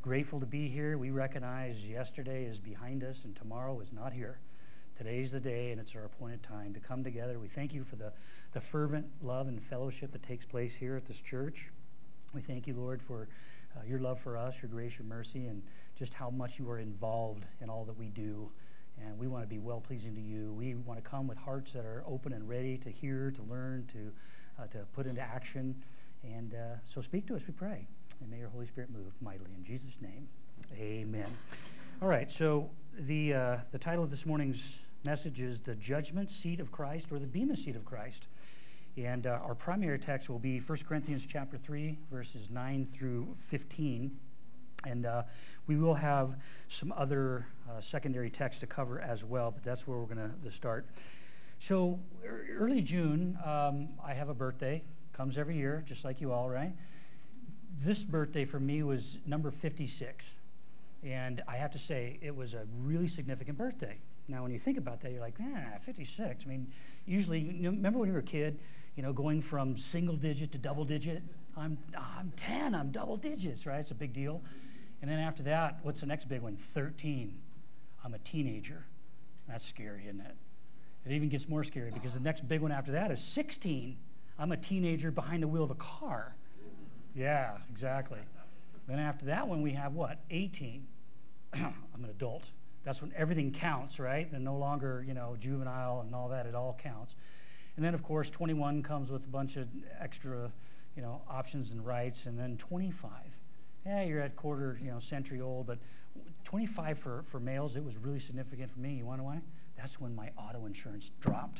grateful to be here. We recognize yesterday is behind us and tomorrow is not here. Today's the day, and it's our appointed time to come together. We thank you for the fervent love and fellowship that takes place here at this church. We thank you, Lord, for your love for us, your grace, your mercy, and just how much you are involved in all that we do. And we want to be well-pleasing to you. We want to come with hearts that are open and ready to hear, to learn, to put into action. And so speak to us, we pray. And may your Holy Spirit move mightily. In Jesus' name, amen. All right, so the title of this morning's message is The Judgment Seat of Christ, or the Bema Seat of Christ. And our primary text will be 1 Corinthians chapter 3, verses 9 through 15. And we will have some other secondary text to cover as well, but that's where we're going to start. So early June, I have a birthday. Comes every year, just like you all, right? This birthday for me was number 56. And I have to say, it was a really significant birthday. Now, when you think about that, you're like, 56. I mean, usually, remember when you were a kid, going from single digit to double digit? I'm 10, I'm double digits, right? It's a big deal. And then after that, what's the next big one? 13. I'm a teenager. That's scary, isn't it? It even gets more scary because the next big one after that is 16. I'm a teenager behind the wheel of a car. Yeah, exactly. Then after that one, we have what? 18. I'm an adult. That's when everything counts, right? And no longer, juvenile and all that. It all counts. And then, of course, 21 comes with a bunch of extra, options and rights. And then 25. Yeah, you're at quarter, century old. But 25 for males, it was really significant for me. You want to know why? That's when my auto insurance dropped.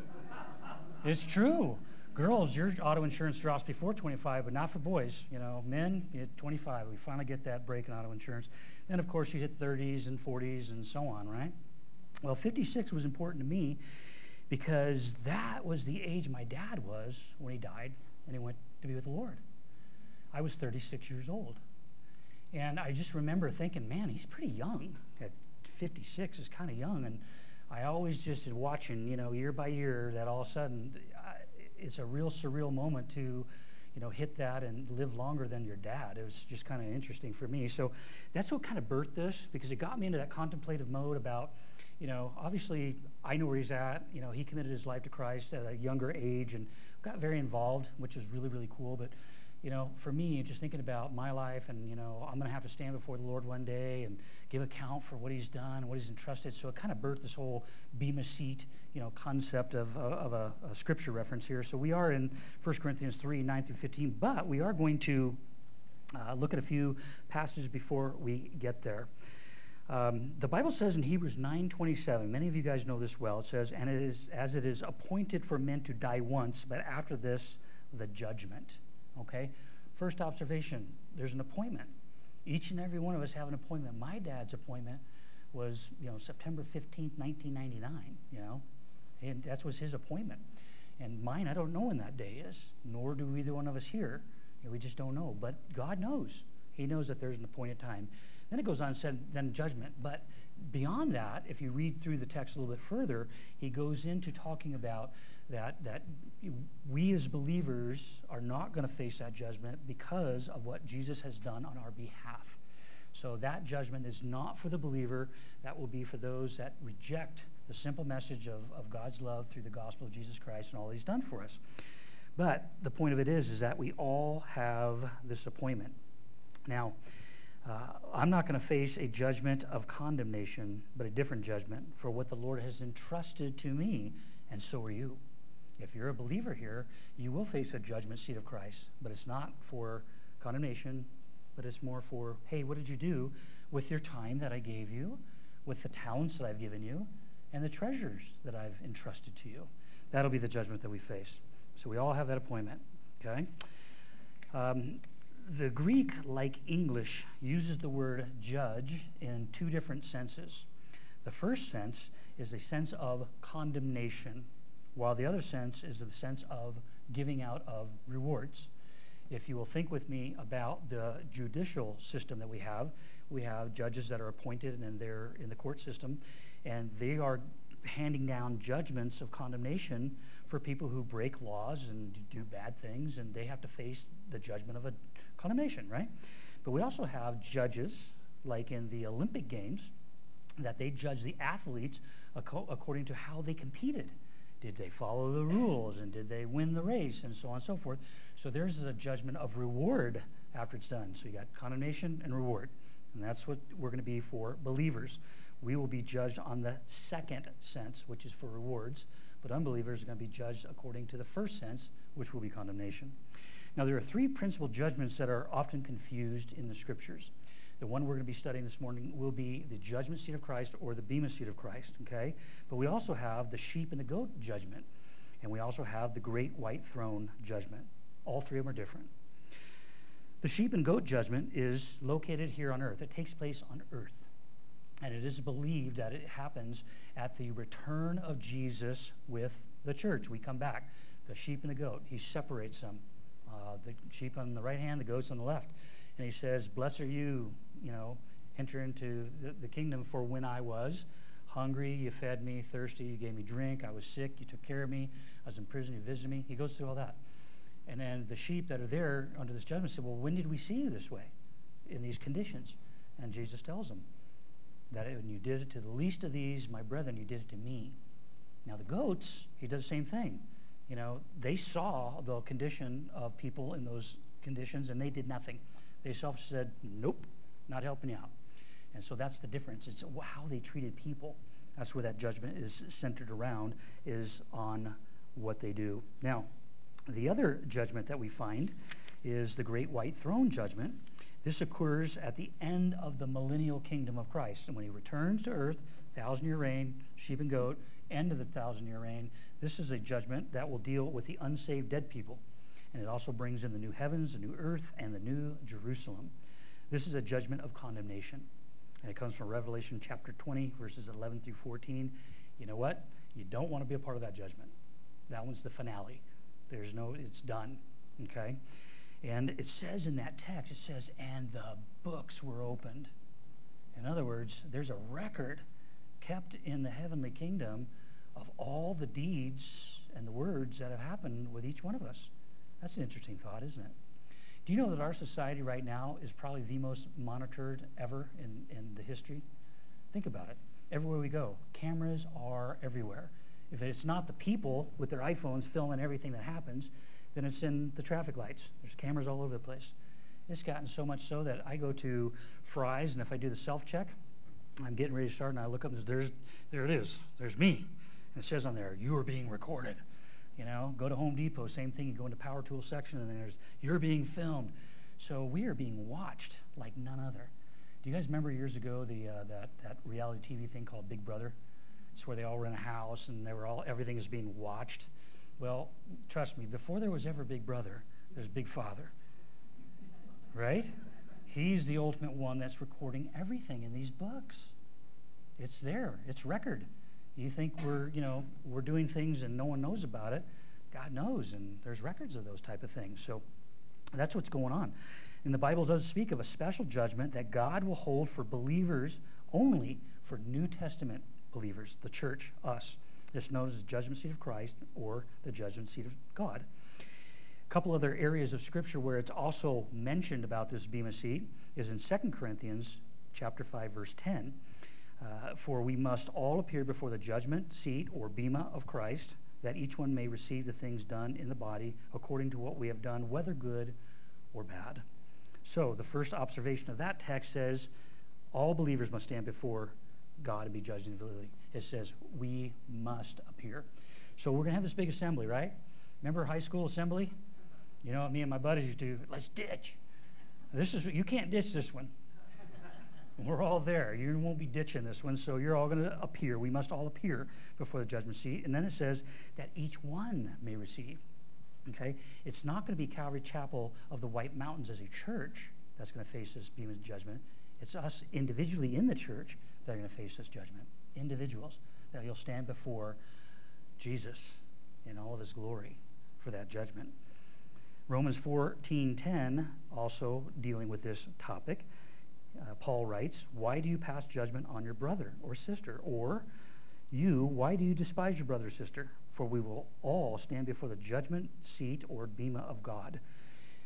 It's true. Girls, your auto insurance drops before 25, but not for boys. Men, you hit 25. We finally get that break in auto insurance. Then, of course, you hit 30s and 40s and so on, right? Well, 56 was important to me because that was the age my dad was when he died and he went to be with the Lord. I was 36 years old. And I just remember thinking, man, he's pretty young. At 56 is kind of young. And I always just watching, year by year, that all of a sudden it's a real surreal moment to, hit that and live longer than your dad. It was just kind of interesting for me. So that's what kind of birthed this, because it got me into that contemplative mode about, obviously I know where he's at. He committed his life to Christ at a younger age and got very involved, which is really, really cool. But, for me, just thinking about my life and, I'm going to have to stand before the Lord one day and give account for what he's done and what he's entrusted. So it kind of birthed this whole Bema seat, concept of a scripture reference here. So we are in 1 Corinthians 3, 9 through 15, but we are going to look at a few passages before we get there. The Bible says in Hebrews 9:27, many of you guys know this well, it says, and it is as it is appointed for men to die once, but after this, the judgment. Okay? First observation, there's an appointment. Each and every one of us have an appointment. My dad's appointment was, September 15th, 1999, and that was his appointment. And mine, I don't know when that day is, nor do either one of us here. We just don't know. But God knows. He knows that there's an appointed time. Then it goes on and said, then judgment. But beyond that, if you read through the text a little bit further, he goes into talking about that we as believers are not going to face that judgment because of what Jesus has done on our behalf. So that judgment is not for the believer. That will be for those that reject the simple message of God's love through the gospel of Jesus Christ and all he's done for us. But the point of it is that we all have this appointment. Now, I'm not going to face a judgment of condemnation, but a different judgment for what the Lord has entrusted to me, and so are you. If you're a believer here, you will face a judgment seat of Christ, but it's not for condemnation, but it's more for, hey, what did you do with your time that I gave you, with the talents that I've given you, and the treasures that I've entrusted to you? That'll be the judgment that we face. So we all have that appointment, okay? The Greek, like English, uses the word judge in two different senses. The first sense is a sense of condemnation, while the other sense is the sense of giving out of rewards. If you will think with me about the judicial system that we have judges that are appointed and they're in the court system, and they are handing down judgments of condemnation for people who break laws and do bad things, and they have to face the judgment of a condemnation, right? But we also have judges, like in the Olympic Games, that they judge the athletes according to how they competed. Did they follow the rules, and did they win the race, and so on and so forth. So there's a judgment of reward after it's done. So you got condemnation and reward. And that's what we're going to be for believers. We will be judged on the second sense, which is for rewards. But unbelievers are going to be judged according to the first sense, which will be condemnation. Now, there are three principal judgments that are often confused in the Scriptures. The one we're going to be studying this morning will be the judgment seat of Christ, or the bema seat of Christ, okay? But we also have the sheep and the goat judgment, and we also have the great white throne judgment. All three of them are different. The sheep and goat judgment is located here on earth. It takes place on earth. And it is believed that it happens at the return of Jesus with the church. We come back, the sheep and the goat. He separates them. The sheep on the right hand, the goats on the left. And he says, blessed are you, enter into the kingdom, for when I was hungry, you fed me, thirsty, you gave me drink, I was sick, you took care of me, I was in prison, you visited me. He goes through all that. And then the sheep that are there under this judgment say, well, when did we see you this way, in these conditions? And Jesus tells them that when you did it to the least of these, my brethren, you did it to me. Now the goats, he does the same thing. They saw the condition of people in those conditions, and they did nothing. They said, nope, not helping you out. And so that's the difference. It's how they treated people. That's where that judgment is centered around, is on what they do. Now, the other judgment that we find is the great white throne judgment. This occurs at the end of the millennial kingdom of Christ. And when he returns to earth, 1,000-year reign, sheep and goat, end of the 1,000-year reign, this is a judgment that will deal with the unsaved dead people. And it also brings in the new heavens, the new earth, and the new Jerusalem. This is a judgment of condemnation. And it comes from Revelation chapter 20, verses 11 through 14. You know what? You don't want to be a part of that judgment. That one's the finale. It's done. Okay? And it says in that text, it says, and the books were opened. In other words, there's a record kept in the heavenly kingdom of all the deeds and the words that have happened with each one of us. That's an interesting thought, isn't it? Do you know that our society right now is probably the most monitored ever in the history? Think about it. Everywhere we go, cameras are everywhere. If it's not the people with their iPhones filming everything that happens, then it's in the traffic lights. There's cameras all over the place. It's gotten so much so that I go to Fry's, and if I do the self-check, I'm getting ready to start, and I look up, and there it is. There's me. And it says on there, you are being recorded. Go to Home Depot, same thing. You go into Power Tool section, and there's, you're being filmed. So we are being watched like none other. Do you guys remember years ago that reality TV thing called Big Brother? It's where they all were in a house, and everything is being watched. Well, trust me, before there was ever Big Brother, there's Big Father. Right? He's the ultimate one that's recording everything in these books. It's there. It's record. You think we're doing things and no one knows about it. God knows, and there's records of those type of things. So that's what's going on. And the Bible does speak of a special judgment that God will hold for believers only, for New Testament believers, the church, us. This known as the judgment seat of Christ, or the judgment seat of God. A couple other areas of Scripture where it's also mentioned about this bema seat is in 2 Corinthians chapter 5, verse 10. For we must all appear before the judgment seat, or bema of Christ, that each one may receive the things done in the body according to what we have done, whether good or bad. So the first observation of that text says all believers must stand before God and be judged individually. It says we must appear. So we're going to have this big assembly, right? Remember high school assembly? You know what me and my buddies used to do? Let's ditch. You can't ditch this one. We're all there. You won't be ditching this one, so you're all going to appear. We must all appear before the judgment seat. And then it says that each one may receive. Okay? It's not going to be Calvary Chapel of the White Mountains as a church that's going to face this bema judgment. It's us individually in the church that are going to face this judgment. Individuals that you'll stand before Jesus in all of his glory for that judgment. Romans 14:10, also dealing with this topic, Paul writes, why do you pass judgment on your brother or sister? Or why do you despise your brother or sister? For we will all stand before the judgment seat or bema of God.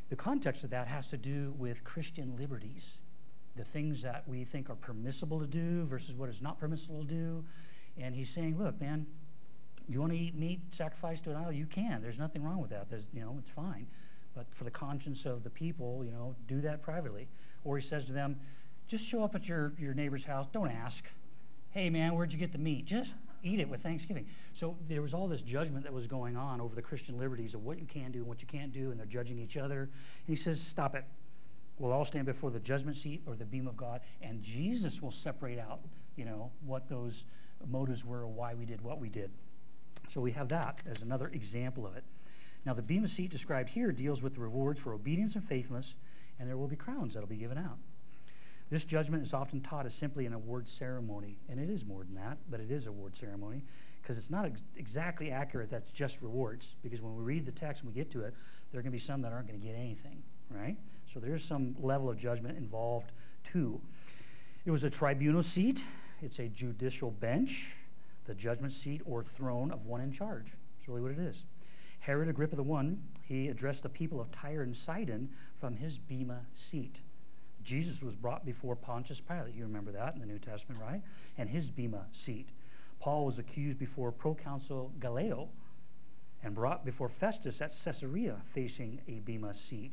The context of that has to do with Christian liberties, the things that we think are permissible to do versus what is not permissible to do. And he's saying, look, man, you want to eat meat sacrificed to an idol? You can. There's nothing wrong with that. It's fine. But for the conscience of the people, do that privately. Or he says to them, just show up at your neighbor's house. Don't ask. Hey, man, where'd you get the meat? Just eat it with Thanksgiving. So there was all this judgment that was going on over the Christian liberties of what you can do and what you can't do, and they're judging each other. And he says, stop it. We'll all stand before the judgment seat or the beam of God, and Jesus will separate out, what those motives were or why we did what we did. So we have that as another example of it. Now, the bema seat described here deals with the rewards for obedience and faithfulness, and there will be crowns that will be given out. This judgment is often taught as simply an award ceremony, and it is more than that, but it is an award ceremony, because it's not exactly accurate that's just rewards, because when we read the text and we get to it, there are going to be some that aren't going to get anything, right? So there is some level of judgment involved, too. It was a tribunal seat. It's a judicial bench, the judgment seat or throne of one in charge. That's really what it is. Herod Agrippa I, he addressed the people of Tyre and Sidon from his bema seat. Jesus was brought before Pontius Pilate. You remember that in the New Testament, right? And his bema seat. Paul was accused before proconsul Gallio and brought before Festus at Caesarea facing a bema seat.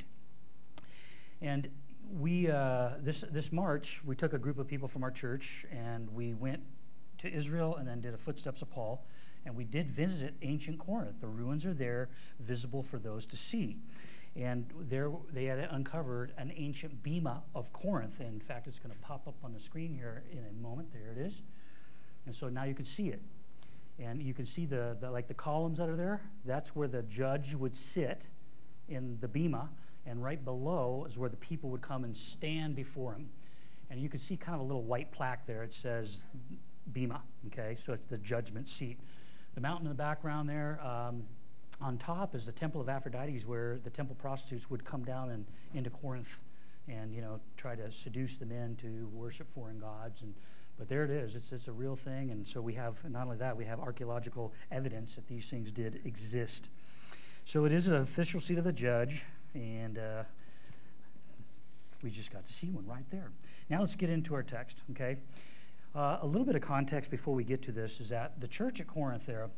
And we this March, we took a group of people from our church and we went to Israel and then did a Footsteps of Paul. And we did visit ancient Corinth. The ruins are there, visible for those to see. And there they had uncovered an ancient bema of Corinth. In fact, it's going to pop up on the screen here in a moment. There it is. And so now you can see it. And you can see the columns that are there. That's where the judge would sit in the bema. And right below is where the people would come and stand before him. And you can see kind of a little white plaque there. It says bema, okay? So it's the judgment seat. The mountain in the background there, on top is the temple of Aphrodite, where the temple prostitutes would come down and into Corinth and, try to seduce the men to worship foreign gods. But there it is. It's a real thing. And so we have, not only that, we have archaeological evidence that these things did exist. So it is an official seat of the judge, and we just got to see one right there. Now let's get into our text, okay? A little bit of context before we get to this is that the church at Corinth there,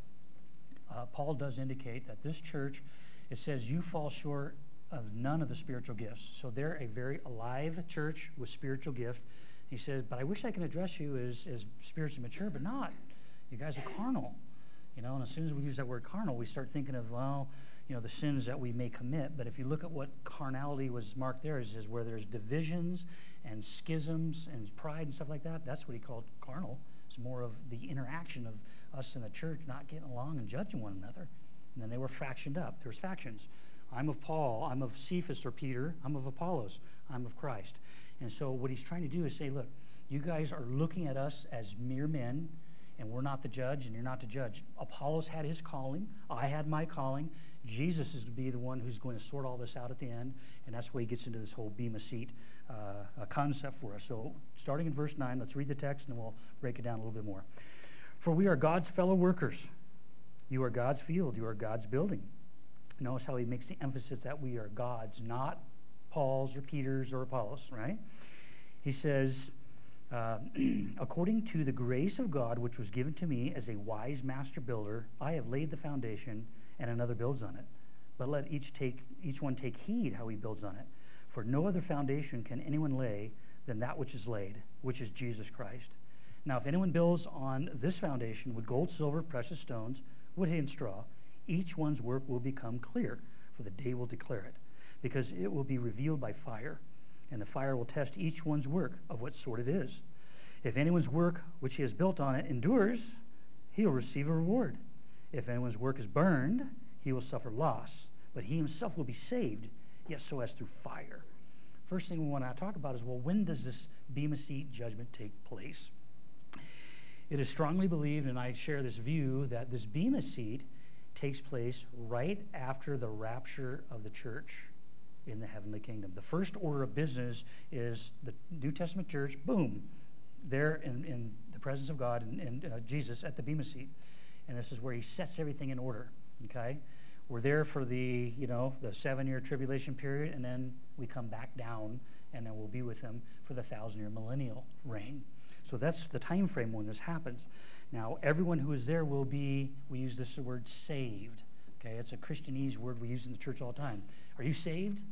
Paul does indicate that this church, it says, you fall short of none of the spiritual gifts. So they're a very alive church with spiritual gifts. He says, but I wish I can address you as spiritually mature, but not. You guys are carnal. And as soon as we use that word carnal, we start thinking of, the sins that we may commit. But if you look at what carnality was marked there, is where there's divisions and schisms and pride and stuff like that. That's what he called carnal. It's more of the interaction of us in the church not getting along and judging one another. And then they were fractioned up. There's factions. I'm of Paul. I'm of Cephas or Peter. I'm of Apollos. I'm of Christ. And so what he's trying to do is say, look, you guys are looking at us as mere men, and we're not the judge, and you're not the judge. Apollos had his calling. I had my calling. Jesus is to be the one who's going to sort all this out at the end, and that's where he gets into this whole bema seat concept for us. So starting in verse 9, let's read the text, and then we'll break it down a little bit more. For we are God's fellow workers. You are God's field. You are God's building. Notice how he makes the emphasis that we are God's, not Paul's or Peter's or Apollos, right? He says, according to the grace of God which was given to me as a wise master builder, I have laid the foundation, and another builds on it. But let each one take heed how he builds on it. For no other foundation can anyone lay than that which is laid, which is Jesus Christ. Now, if anyone builds on this foundation with gold, silver, precious stones, wood, hay, and straw, each one's work will become clear, for the day will declare it, because it will be revealed by fire, and the fire will test each one's work of what sort it is. If anyone's work which he has built on it endures, he will receive a reward. If anyone's work is burned, he will suffer loss, but he himself will be saved, yet so as through fire. First thing we want to talk about is, well, when does this bema seat judgment take place? It is strongly believed, and I share this view, that this bema seat takes place right after the rapture of the church in the heavenly kingdom. The first order of business is the New Testament church, boom, there in the presence of God and Jesus at the bema seat. And this is where he sets everything in order, okay? We're there for the 7-year tribulation period, and then we come back down, and then we'll be with him for the 1,000-year millennial reign. So that's the time frame when this happens. Now, everyone who is there will be, we use this word, saved. Okay, it's a Christianese word we use in the church all the time. Are you saved?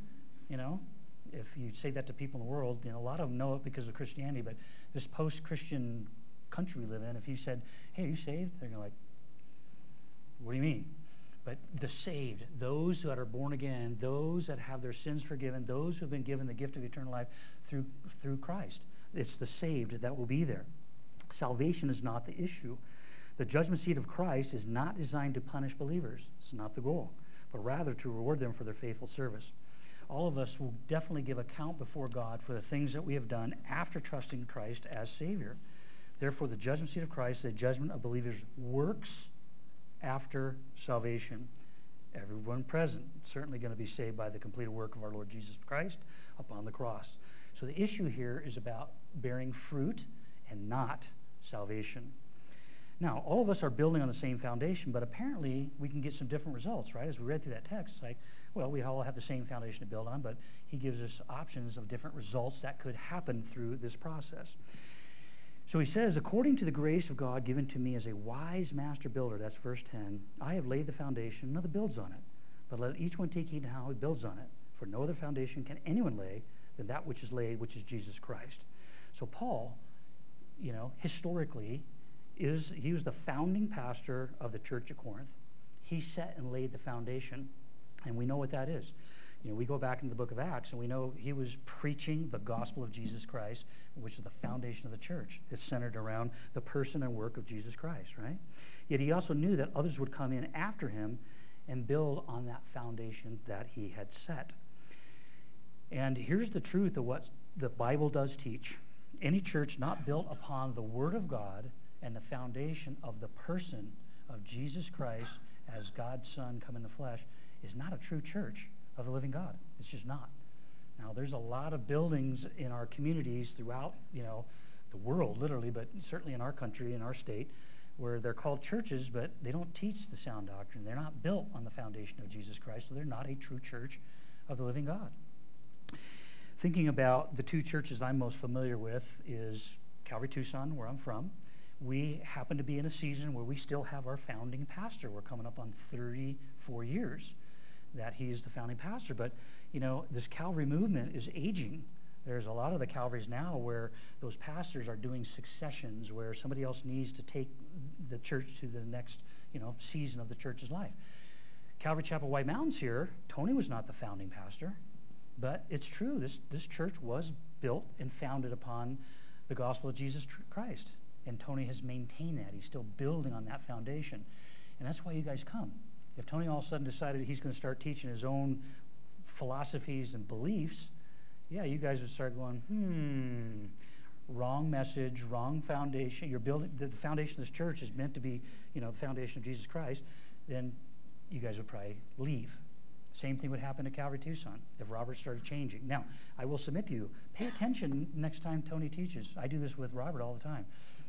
If you say that to people in the world, a lot of them know it because of Christianity, but this post-Christian country we live in, if you said, hey, are you saved? They're going to like, what do you mean? But the saved, those that are born again, those that have their sins forgiven, those who have been given the gift of eternal life through Christ. It's the saved that will be there. Salvation is not the issue. The judgment seat of Christ is not designed to punish believers. It's not the goal, but rather to reward them for their faithful service. All of us will definitely give account before God for the things that we have done after trusting Christ as Savior. Therefore, the judgment seat of Christ, the judgment of believers' works after salvation. Everyone present certainly going to be saved by the completed work of our Lord Jesus Christ upon the cross. So the issue here is about bearing fruit and not salvation. Now, all of us are building on the same foundation, but apparently we can get some different results, right? As we read through that text, it's like, well, we all have the same foundation to build on, but he gives us options of different results that could happen through this process. So he says, according to the grace of God given to me as a wise master builder, that's verse 10, I have laid the foundation, another builds on it. But let each one take heed to how he builds on it. For no other foundation can anyone lay than that which is laid, which is Jesus Christ. So Paul, historically, he was the founding pastor of the church at Corinth. He set and laid the foundation, and we know what that is. We go back into the book of Acts, and we know he was preaching the gospel of Jesus Christ, which is the foundation of the church. It's centered around the person and work of Jesus Christ, right? Yet he also knew that others would come in after him and build on that foundation that he had set. And here's the truth of what the Bible does teach. Any church not built upon the Word of God and the foundation of the person of Jesus Christ as God's Son come in the flesh is not a true church of the living God. It's just not. Now, there's a lot of buildings in our communities throughout, the world, literally, but certainly in our country, in our state, where they're called churches, but they don't teach the sound doctrine. They're not built on the foundation of Jesus Christ, so they're not a true church of the living God. Thinking about the two churches I'm most familiar with is Calvary Tucson, where I'm from. We happen to be in a season where we still have our founding pastor. We're coming up on 34 years that he is the founding pastor. But, this Calvary movement is aging. There's a lot of the Calvaries now where those pastors are doing successions, where somebody else needs to take the church to the next, season of the church's life. Calvary Chapel White Mountains here, Tony was not the founding pastor, but it's true. This church was built and founded upon the gospel of Jesus Christ. And Tony has maintained that. He's still building on that foundation. And that's why you guys come. If Tony all of a sudden decided he's going to start teaching his own philosophies and beliefs, yeah, you guys would start going, wrong message, wrong foundation. You're building, the foundation of this church is meant to be, the foundation of Jesus Christ. Then you guys would probably leave. Same thing would happen to Calvary Tucson if Robert started changing. Now, I will submit to you, pay attention next time Tony teaches. I do this with Robert all the time.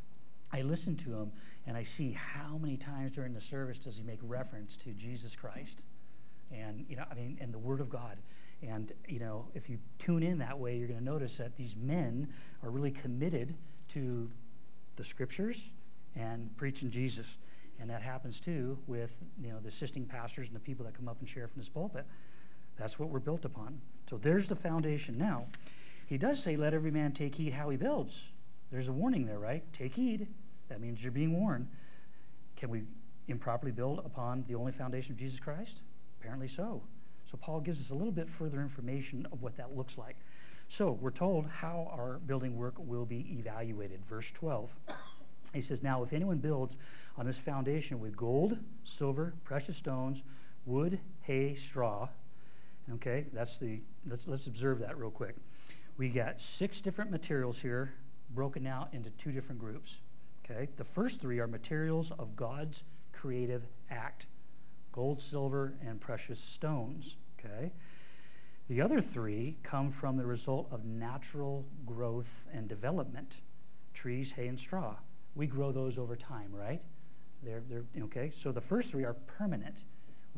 I listen to him, and I see how many times during the service does he make reference to Jesus Christ and, and the Word of God. And, if you tune in that way, you're going to notice that these men are really committed to the Scriptures and preaching Jesus. And that happens, too, with, the assisting pastors and the people that come up and share from this pulpit. That's what we're built upon. So there's the foundation. Now, he does say, let every man take heed how he builds. There's a warning there, right? Take heed. That means you're being warned. Can we improperly build upon the only foundation of Jesus Christ? Apparently so. So Paul gives us a little bit further information of what that looks like. So we're told how our building work will be evaluated. Verse 12. He says, now if anyone builds on this foundation with gold, silver, precious stones, wood, hay, straw, okay, let's observe that real quick. We got 6 different materials here broken out into 2 different groups. Okay, the first 3 are materials of God's creative act: gold, silver, and precious stones. Okay, the other 3 come from the result of natural growth and development: trees, hay, and straw. We grow those over time, right? They're okay. So the first 3 are permanent.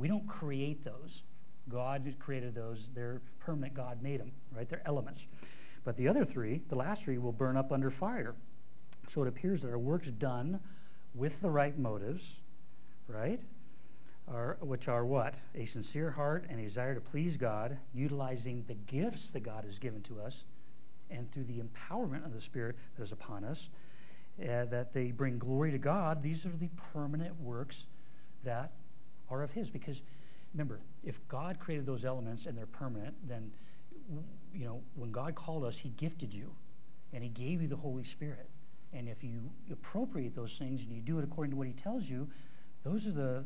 We don't create those. God created those. They're permanent. God made them, right? They're elements. But the other three, the last three, will burn up under fire. So it appears that our works done with the right motives, right, which are what? A sincere heart and a desire to please God, utilizing the gifts that God has given to us, and through the empowerment of the Spirit that is upon us, that they bring glory to God. These are the permanent works that are of His. Because remember, if God created those elements and they're permanent, then when God called us, He gifted you, and He gave you the Holy Spirit. And if you appropriate those things and you do it according to what He tells you, those are the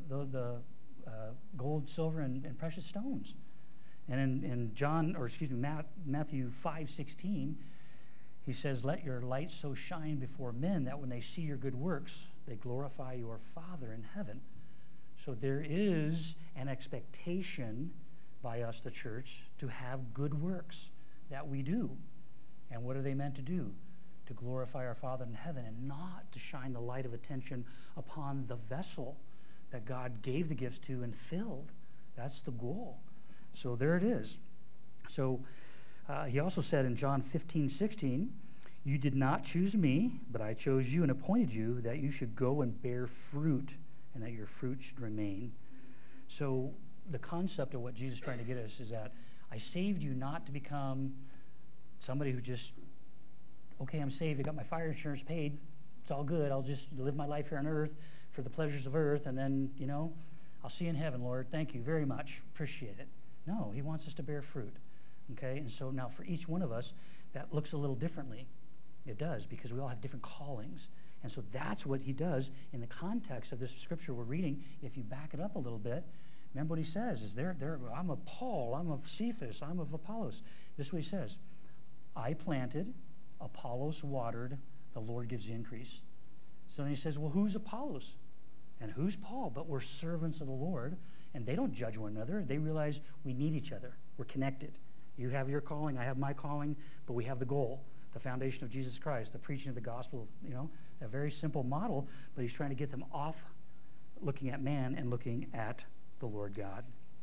gold, silver, and precious stones. And in Matthew 5:16, He says, "Let your light so shine before men that when they see your good works, they glorify your Father in heaven." So there is an expectation by us, the church, to have good works that we do. And what are they meant to do? To glorify our Father in heaven, and not to shine the light of attention upon the vessel that God gave the gifts to and filled. That's the goal. So there it is. So He also said in John 15:16, "You did not choose me, but I chose you and appointed you that you should go and bear fruit, and that your fruit should remain." So the concept of what Jesus is trying to get us is that I saved you not to become somebody who just, okay, I'm saved, I got my fire insurance paid, it's all good, I'll just live my life here on earth for the pleasures of earth, and then, I'll see you in heaven, Lord, thank you very much, appreciate it. No, He wants us to bear fruit, okay? And so now for each one of us, that looks a little differently. It does, because we all have different callings. And so that's what He does in the context of this scripture we're reading. If you back it up a little bit, remember what He says, is I'm of Paul, I'm of Cephas, I'm of Apollos. This is what He says: I planted, Apollos watered, the Lord gives the increase. So then He says, well, who's Apollos? And who's Paul? But we're servants of the Lord, and they don't judge one another. They realize we need each other. We're connected. You have your calling, I have my calling, but we have the goal, the foundation of Jesus Christ, the preaching of the gospel, a very simple model, but He's trying to get them off looking at man and looking at the Lord God.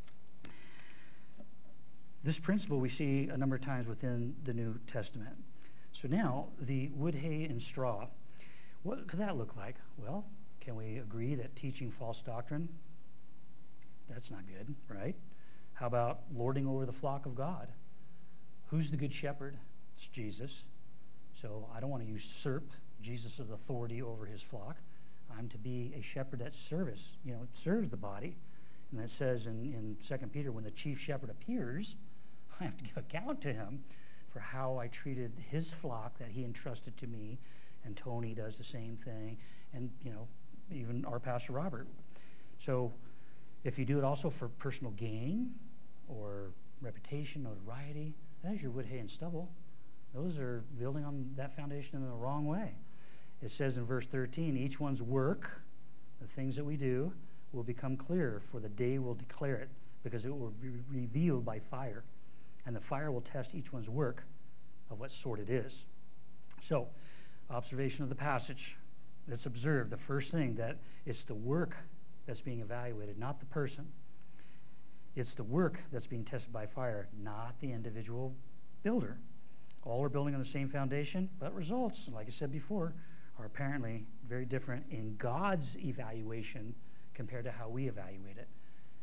This principle we see a number of times within the New Testament. So now, the wood, hay, and straw, what could that look like? Well, can we agree that teaching false doctrine, that's not good, right? How about lording over the flock of God? Who's the good shepherd? It's Jesus. So I don't want to usurp Jesus' authority over His flock. I'm to be a shepherd that serves the body. And that says in 2 Peter, when the chief shepherd appears, I have to give account to Him for how I treated His flock that He entrusted to me. And Tony does the same thing. And, even our Pastor Robert. So if you do it also for personal gain or reputation, notoriety, that is your wood, hay, and stubble. Those are building on that foundation in the wrong way. It says in verse 13, each one's work, the things that we do, will become clear, for the day will declare it, because it will be revealed by fire. And the fire will test each one's work of what sort it is. So, observation of the passage. Let's observe the first thing, that it's the work that's being evaluated, not the person. It's the work that's being tested by fire, not the individual builder. All are building on the same foundation, but results, like I said before, are apparently very different in God's evaluation compared to how we evaluate it.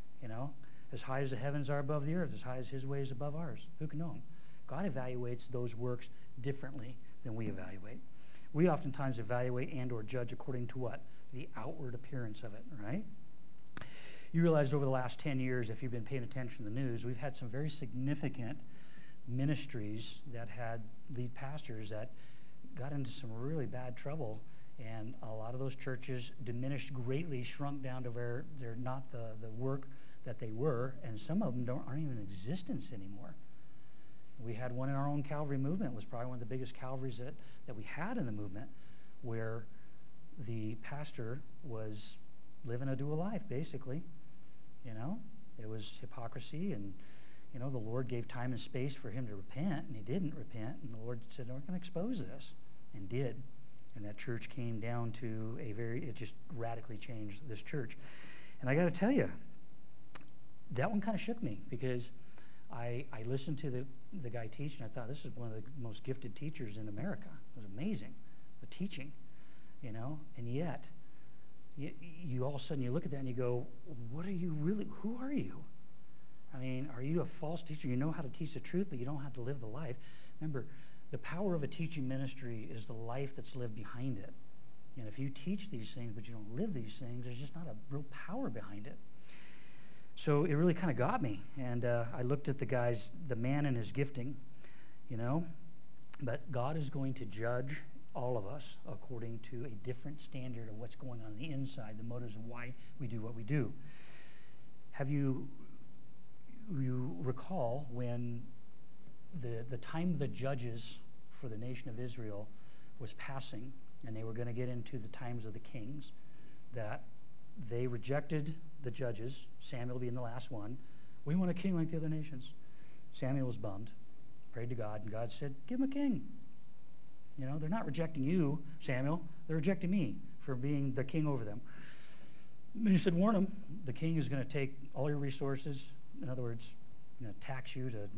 As high as the heavens are above the earth, as high as His way is above ours. Who can know Him? God evaluates those works differently than we evaluate. We oftentimes evaluate and or judge according to what? The outward appearance of it, right? You realize over the last 10 years, if you've been paying attention to the news, we've had some very significant ministries that had lead pastors that got into some really bad trouble, and a lot of those churches diminished greatly, shrunk down to where they're not the work that they were, and some of them aren't even in existence anymore. We had one in our own Calvary movement. It was probably one of the biggest Calvaries that we had in the movement, where the pastor was living a dual life, basically. It was hypocrisy, and the Lord gave time and space for him to repent, and he didn't repent, and the Lord said, we're going to expose this, and did. And that church came down to it just radically changed this church. And I got to tell you, that one kind of shook me because I listened to the guy teach, and I thought, this is one of the most gifted teachers in America. It was amazing, the teaching, you know. And yet, you all of a sudden you look at that and you go, what are you really? Who are you? I mean, are you a false teacher? You know how to teach the truth, but you don't have to live the life. Remember, the power of a teaching ministry is the life that's lived behind it. And if you teach these things, but you don't live these things, there's just not a real power behind it. So it really kind of got me. And I looked at the man and his gifting, you know. But God is going to judge all of us according to a different standard of what's going on the inside, the motives of why we do what we do. Have you recall when the time of the judges for the nation of Israel was passing, and they were going to get into the times of the kings, that they rejected the judges, Samuel being the last one. We want a king like the other nations. Samuel was bummed, prayed to God, and God said, give him a king. You know, they're not rejecting you, Samuel. They're rejecting me for being the king over them. And he said, warn them, the king is going to take all your resources. In other words, tax you to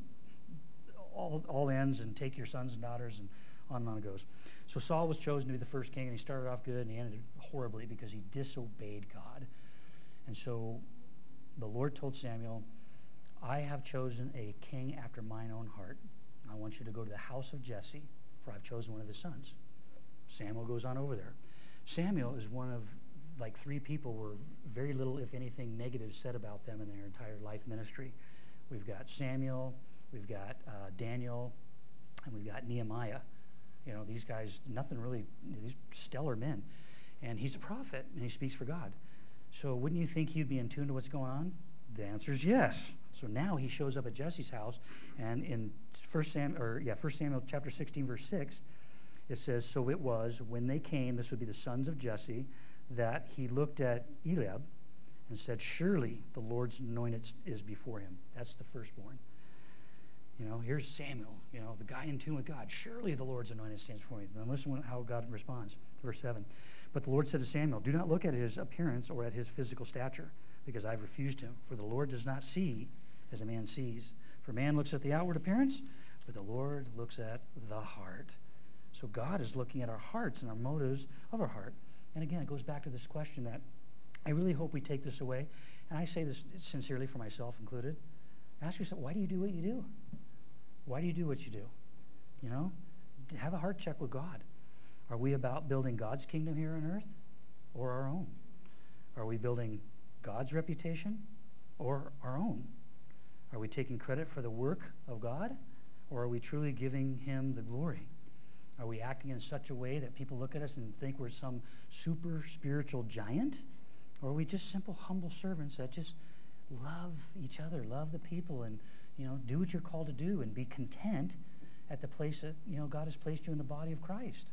all ends and take your sons and daughters, and on it goes. So Saul was chosen to be the first king, and he started off good, and he ended horribly because he disobeyed God. And so the Lord told Samuel, I have chosen a king after mine own heart. I want you to go to the house of Jesse, for I've chosen one of his sons. Samuel goes on over there. Samuel is one of like three people where very little, if anything, negative said about them in their entire life ministry. We've got Samuel, we've got Daniel, and we've got Nehemiah. You know, these guys, nothing really, these stellar men. And he's a prophet, and he speaks for God. So wouldn't you think he'd be in tune to what's going on? The answer is yes. So now he shows up at Jesse's house, and in 1 Samuel chapter 16, verse 6, it says, so it was when they came, this would be the sons of Jesse, that he looked at Eliab and said, surely the Lord's anointed is before him. That's the firstborn. You know, here's Samuel, you know, the guy in tune with God. Surely the Lord's anointed stands before me. Now listen to how God responds. Verse 7. But the Lord said to Samuel, do not look at his appearance or at his physical stature, because I've refused him. For the Lord does not see as a man sees. For man looks at the outward appearance, but the Lord looks at the heart. So God is looking at our hearts and our motives of our heart. And again, it goes back to this question that I really hope we take this away. And I say this sincerely for myself included. Ask yourself, why do you do what you do? Why do you do what you do? You know, have a heart check with God. Are we about building God's kingdom here on earth or our own? Are we building God's reputation or our own? Are we taking credit for the work of God, or are we truly giving him the glory? Are we acting in such a way that people look at us and think we're some super spiritual giant? Or are we just simple, humble servants that just love each other, love the people, and, you know, do what you're called to do and be content at the place that, you know, God has placed you in the body of Christ?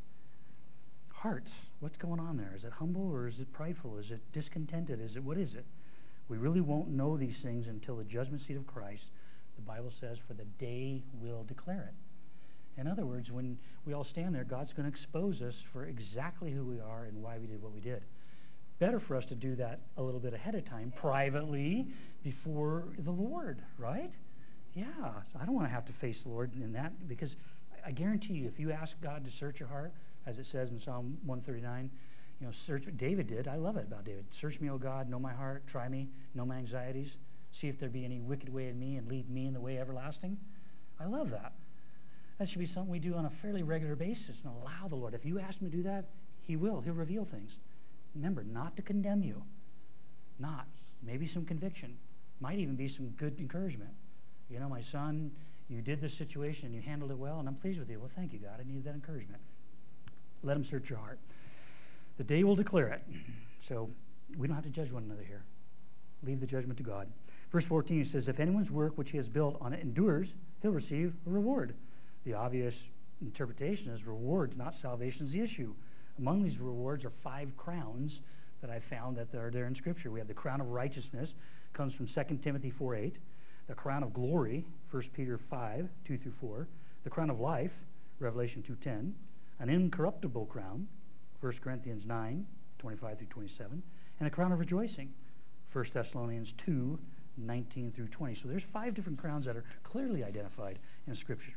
Hearts, what's going on there? Is it humble or is it prideful? Is it discontented? What is it? We really won't know these things until the judgment seat of Christ. The Bible says, for the day will declare it. In other words, when we all stand there, God's going to expose us for exactly who we are and why we did what we did. Better for us to do that a little bit ahead of time, privately, before the Lord, right? Yeah, so I don't want to have to face the Lord in that, because I guarantee you, if you ask God to search your heart, as it says in Psalm 139, you know, search. David did. I love it about David. Search me, O God, know my heart, try me, know my anxieties, see if there be any wicked way in me, and lead me in the way everlasting. I love that. That should be something we do on a fairly regular basis and allow the Lord. If you ask him to do that, he will. He'll reveal things. Remember, not to condemn you. Not. Maybe some conviction. Might even be some good encouragement. You know, my son, you did this situation and you handled it well, and I'm pleased with you. Well, thank you, God. I needed that encouragement. Let him search your heart. The day will declare it. So we don't have to judge one another here. Leave the judgment to God. Verse 14 says, if anyone's work which he has built on it endures, he'll receive a reward. The obvious interpretation is rewards, not salvation, is the issue. Among these rewards are 5 crowns that I found that are there in Scripture. We have the crown of righteousness, comes from 2 Timothy 4:8. The crown of glory, 1 Peter 5:2-4. The crown of life, Revelation 2:10. An incorruptible crown, 1 Corinthians 9:25-27. And a crown of rejoicing, 1 Thessalonians 2:9-10. 19 through 20. So there's 5 different crowns that are clearly identified in Scripture.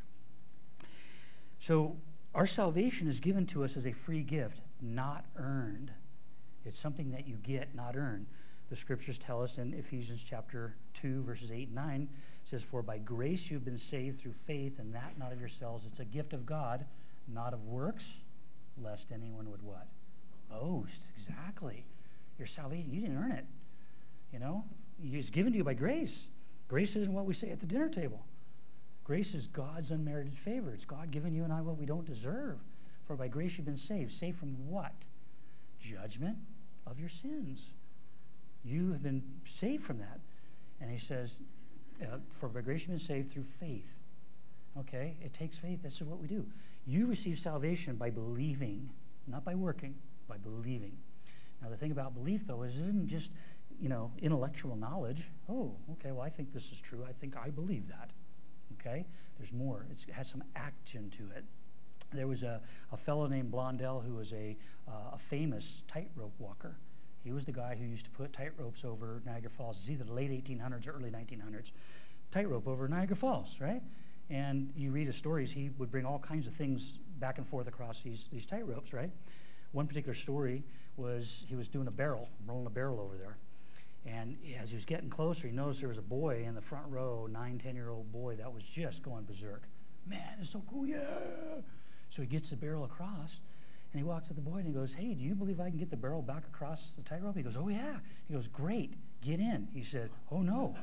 So our salvation is given to us as a free gift, not earned. It's something that you get, not earned. The Scriptures tell us in Ephesians chapter 2, verses 8 and 9, it says, "For by grace you've been saved through faith, and that not of yourselves. It's a gift of God, not of works, lest anyone would" what? Boast. Exactly. Your salvation, you didn't earn it. You know? It's given to you by grace. Grace isn't what we say at the dinner table. Grace is God's unmerited favor. It's God giving you and I what we don't deserve. For by grace you've been saved. Saved from what? Judgment of your sins. You have been saved from that. And he says, for by grace you've been saved through faith. Okay? It takes faith. That's what we do. You receive salvation by believing, not by working, by believing. Now, the thing about belief, though, is it isn't just, intellectual knowledge. Oh, okay, well, I think this is true. I think I believe that. Okay? There's more. It has some action to it. There was a fellow named Blondell who was a famous tightrope walker. He was the guy who used to put tightropes over Niagara Falls. It's either the late 1800s or early 1900s. Tightrope over Niagara Falls, right? And you read his stories, he would bring all kinds of things back and forth across these tightropes, right? One particular story was he was doing rolling a barrel over there. And as he was getting closer, he noticed there was a boy in the front row, 9, 10-year-old boy, that was just going berserk. Man, it's so cool, yeah! So he gets the barrel across, and he walks to the boy and he goes, "Hey, do you believe I can get the barrel back across the tightrope?" He goes, "Oh, yeah." He goes, "Great, get in." He said, "Oh, no."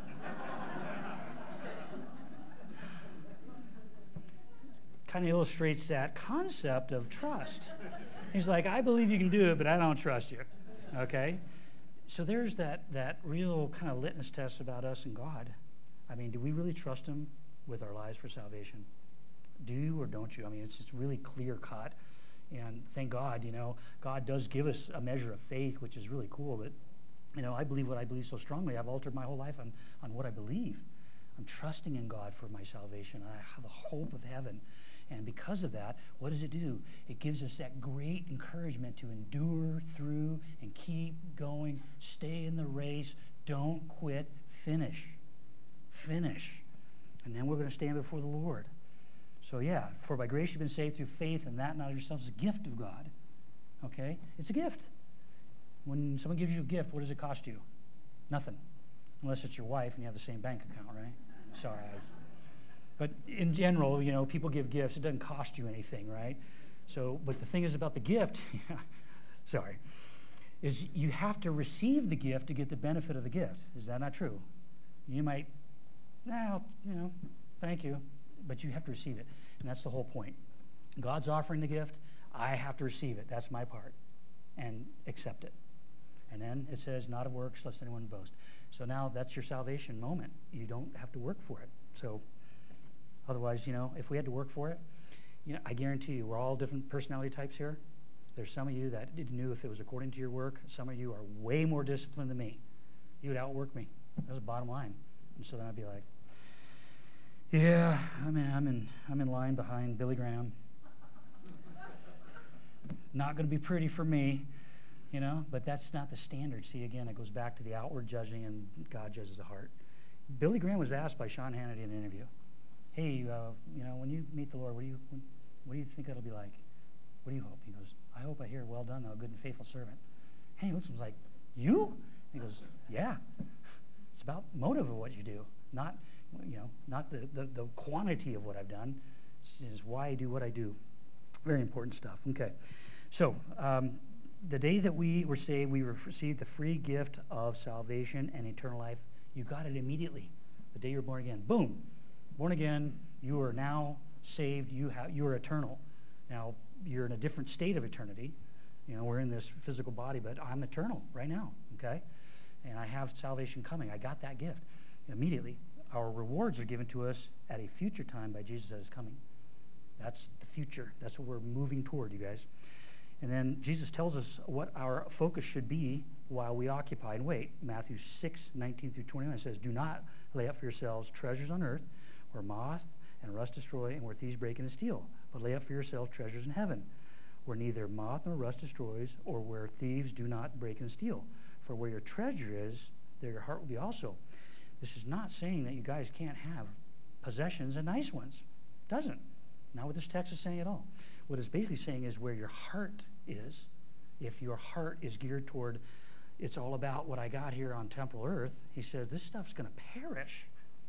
Kind of illustrates that concept of trust. He's like, "I believe you can do it, but I don't trust you." Okay? So there's that real kind of litmus test about us and God. I mean, do we really trust him with our lives for salvation? Do you or don't you? I mean, it's just really clear cut. And thank God, God does give us a measure of faith, which is really cool. But, I believe what I believe so strongly. I've altered my whole life on what I believe. I'm trusting in God for my salvation. I have a hope of heaven. And because of that, what does it do? It gives us that great encouragement to endure through and keep going, stay in the race, don't quit, finish. Finish. And then we're going to stand before the Lord. So yeah, for by grace you've been saved through faith, and that not of yourselves is a gift of God. Okay? It's a gift. When someone gives you a gift, what does it cost you? Nothing. Unless it's your wife and you have the same bank account, right? Sorry. But in general, people give gifts. It doesn't cost you anything, right? So, but the thing is about the gift, is you have to receive the gift to get the benefit of the gift. Is that not true? You might, thank you, but you have to receive it. And that's the whole point. God's offering the gift. I have to receive it. That's my part. And accept it. And then it says, not of works, lest anyone boast. So now that's your salvation moment. You don't have to work for it. So otherwise, if we had to work for it, I guarantee you, we're all different personality types here. There's some of you that knew if it was according to your work. Some of you are way more disciplined than me. You would outwork me. That's the bottom line. And so then I'd be like, yeah, I'm in line behind Billy Graham. Not going to be pretty for me, but that's not the standard. See, again, it goes back to the outward judging, and God judges the heart. Billy Graham was asked by Sean Hannity in an interview, "Hey, when you meet the Lord, what do you think it'll be like? What do you hope?" He goes, "I hope I hear, 'Well done, thou good and faithful servant.'" Hey, he looks at him like, "You?" He goes, "Yeah." It's about motive of what you do, not the quantity of what I've done. It's why I do what I do. Very important stuff. Okay. So, the day that we were saved, we received the free gift of salvation and eternal life. You got it immediately. The day you were born again. Boom. Born again. You are now saved. You are eternal. Now, you're in a different state of eternity. We're in this physical body, but I'm eternal right now. Okay? And I have salvation coming. I got that gift immediately. Our rewards are given to us at a future time by Jesus that is coming. That's the future. That's what we're moving toward, you guys. And then Jesus tells us what our focus should be while we occupy and wait. Matthew 6:19-21 says, "Do not lay up for yourselves treasures on earth, where moth and rust destroy, and where thieves break in and steal. But lay up for yourselves treasures in heaven, where neither moth nor rust destroys, or where thieves do not break and steal. For where your treasure is, there your heart will be also." This is not saying that you guys can't have possessions and nice ones. It doesn't. Not what this text is saying at all. What it's basically saying is where your heart is. If your heart is geared toward, it's all about what I got here on temporal earth, he says this stuff's going to perish.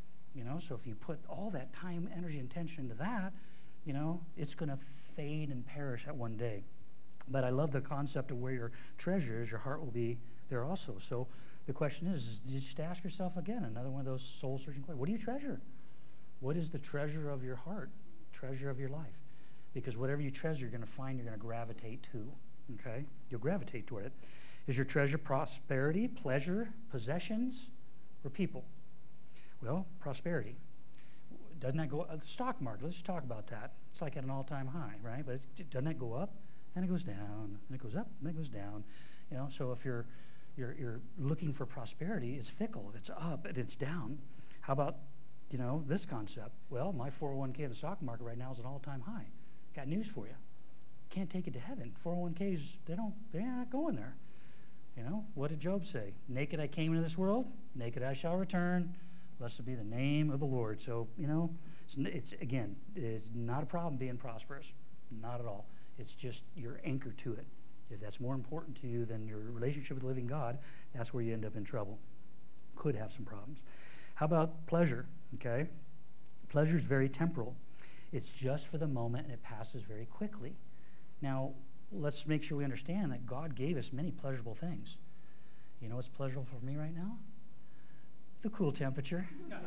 So if you put all that time, energy, and attention into that, it's going to fade and perish at one day. But I love the concept of where your treasure is, your heart will be there also. So the question is just ask yourself again, another one of those soul-searching questions. What do you treasure? What is the treasure of your heart, treasure of your life? Because whatever you treasure, you're going to find you're going to gravitate to. Okay? You'll gravitate toward it. Is your treasure prosperity, pleasure, possessions, or people? Well, prosperity. Doesn't that go the stock market? Let's talk about that. It's like at an all-time high, right? But doesn't that go up and it goes down and it goes up and it goes down? So if you're looking for prosperity, it's fickle. It's up and it's down. How about this concept? Well, my 401k in the stock market right now is an all-time high. Got news for you. Can't take it to heaven. 401ks, they're not going there. What did Job say? Naked I came into this world, naked I shall return. Blessed be the name of the Lord. So, it's not a problem being prosperous. Not at all. It's just your anchor to it. If that's more important to you than your relationship with the living God, that's where you end up in trouble. Could have some problems. How about pleasure? Okay? Pleasure is very temporal. It's just for the moment and it passes very quickly. Now, let's make sure we understand that God gave us many pleasurable things. You know what's pleasurable for me right now? The cool temperature.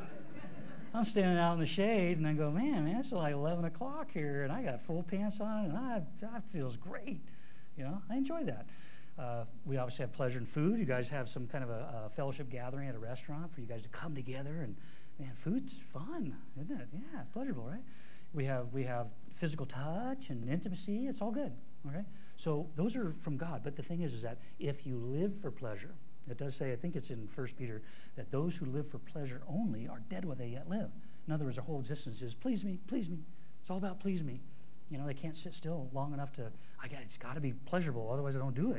I'm standing out in the shade, and I go, man, it's like 11 o'clock here, and I got full pants on, and that feels great. I enjoy that. We obviously have pleasure in food. You guys have some kind of a fellowship gathering at a restaurant for you guys to come together, and man, food's fun, isn't it? Yeah, it's pleasurable, right? We have physical touch and intimacy. It's all good. Okay, so those are from God. But the thing is that if you live for pleasure, it does say, I think it's in 1 Peter, that those who live for pleasure only are dead while they yet live. In other words, their whole existence is please me, please me. It's all about please me. They can't sit still long enough to, it's got to be pleasurable, otherwise I don't do it.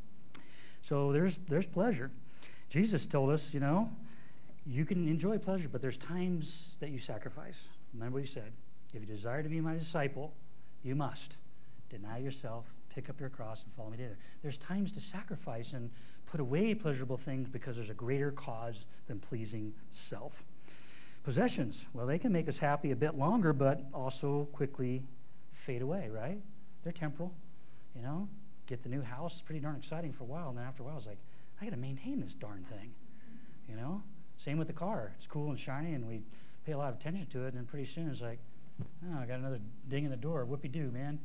So there's pleasure. Jesus told us, you can enjoy pleasure, but there's times that you sacrifice. Remember what he said. If you desire to be my disciple, you must deny yourself, pick up your cross, and follow me later. There's times to sacrifice and put away pleasurable things because there's a greater cause than pleasing self. Possessions, well, they can make us happy a bit longer, but also quickly fade away, right? They're temporal, Get the new house, it's pretty darn exciting for a while, and then after a while, it's like, I got to maintain this darn thing, Same with the car. It's cool and shiny, and we pay a lot of attention to it, and then pretty soon it's like, I got another ding in the door. Whoopie-doo, man.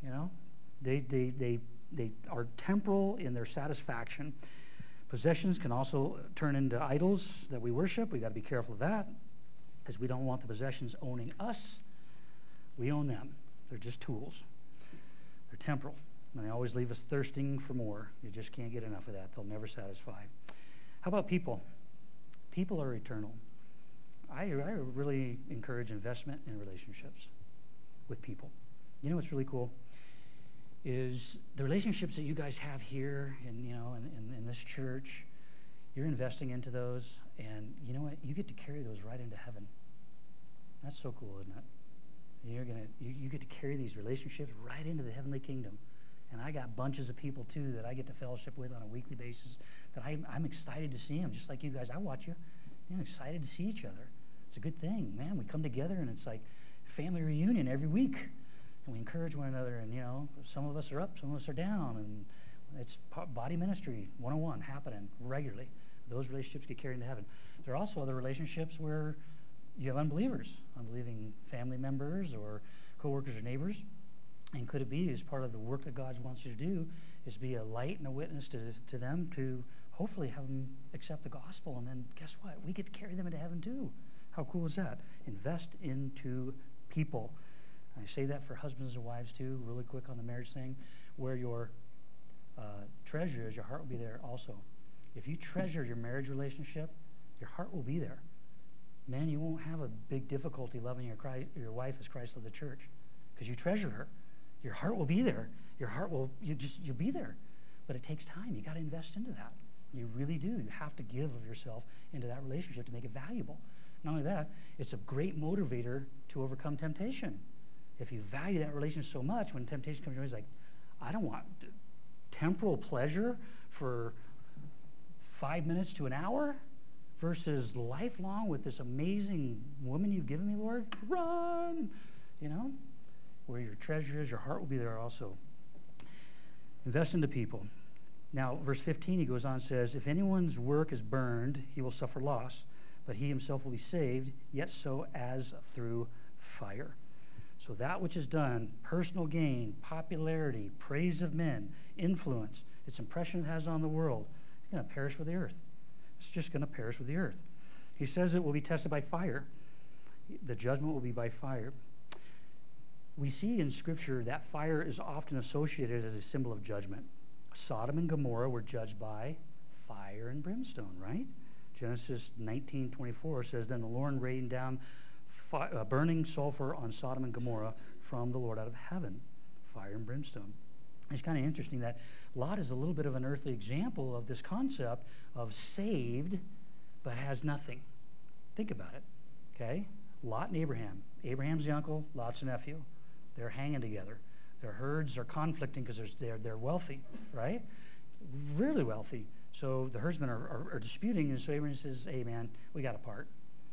They are temporal in their satisfaction. Possessions can also turn into idols that we worship. We've got to be careful of that because we don't want the possessions owning us. We own them. They're just tools. They're temporal, and they always leave us thirsting for more. You just can't get enough of that. They'll never satisfy. How about people? People are eternal. I really encourage investment in relationships with people. You know what's really cool is the relationships that you guys have here and in this church. You're investing into those, and you know what? You get to carry those right into heaven. That's so cool, isn't it? You get to carry these relationships right into the heavenly kingdom. And I got bunches of people too that I get to fellowship with on a weekly basis that I'm excited to see them, just like you guys. I watch you. I'm excited to see each other. It's a good thing, man. We come together and it's like family reunion every week. And we encourage one another, and some of us are up, some of us are down, and it's body ministry 101 happening regularly. Those relationships get carried into heaven. There are also other relationships where you have unbelievers, unbelieving family members or coworkers or neighbors. And could it be as part of the work that God wants you to do is be a light and a witness to them to hopefully have them accept the gospel, and then guess what? We get to carry them into heaven too. How cool is that? Invest into people. I say that for husbands and wives too, really quick on the marriage thing. Where your treasure is, your heart will be there also. If you treasure your marriage relationship, your heart will be there. Man, you won't have a big difficulty loving your wife as Christ loved the church because you treasure her. Your heart will be there. Your heart will, you'll be there. But it takes time. You got to invest into that. You really do. You have to give of yourself into that relationship to make it valuable. Not only that, it's a great motivator to overcome temptation. If you value that relationship so much, when temptation comes your way, it's like, I don't want temporal pleasure for 5 minutes to an hour versus lifelong with this amazing woman you've given me, Lord. Run! You know, where your treasure is, your heart will be there also. Invest into people. Now, verse 15, he goes on and says, if anyone's work is burned, he will suffer loss, but he himself will be saved, yet so as through fire. So that which is done, personal gain, popularity, praise of men, influence, its impression it has on the world, it's going to perish with the earth. It's just going to perish with the earth. He says it will be tested by fire. The judgment will be by fire. We see in Scripture that fire is often associated as a symbol of judgment. Sodom and Gomorrah were judged by fire and brimstone, right? Genesis 19:24 says, then the Lord rained down burning sulfur on Sodom and Gomorrah from the Lord out of heaven, fire and brimstone. It's kind of interesting that Lot is a little bit of an earthly example of this concept of saved but has nothing. Think about it, okay? Lot and Abraham. Abraham's the uncle, Lot's the nephew. They're hanging together. Their herds are conflicting because they're wealthy, right? Really wealthy. So the herdsmen are disputing, and so Abraham says, hey, man, we got to part.